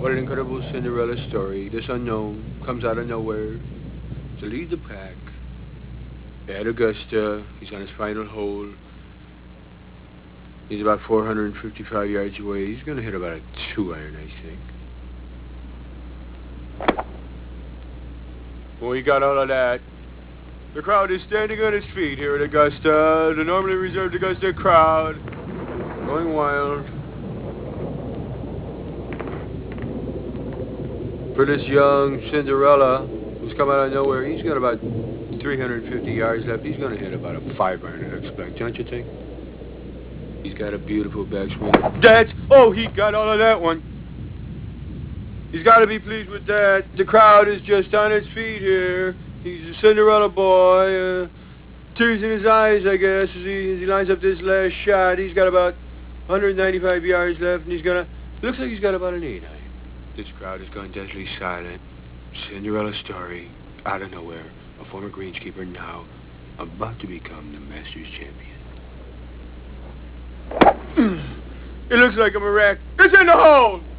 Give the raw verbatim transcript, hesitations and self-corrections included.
What an incredible Cinderella story. This unknown comes out of nowhere to lead the pack. At Augusta, he's on his final hole. He's about four hundred fifty-five yards away. He's going to hit about a two iron, I think. Well, he got all of that. The crowd is standing on its feet here at Augusta. The normally reserved Augusta crowd going wild for this young Cinderella who's come out of nowhere. He's got about three hundred fifty yards left. He's going to hit about a five iron, I expect, don't you think? He's got a beautiful backswing. That's, oh, he got all of that one. He's got to be pleased with that. The crowd is just on its feet here. He's a Cinderella boy. Uh, tears in his eyes, I guess, as he, as he lines up this last shot. He's got about one hundred ninety-five yards left, and he's going to, looks like he's got about an eight iron. This crowd has gone deathly silent. Cinderella story, out of nowhere. A former greenskeeper now about to become the Masters champion. It looks like a miracle. It's in the hole!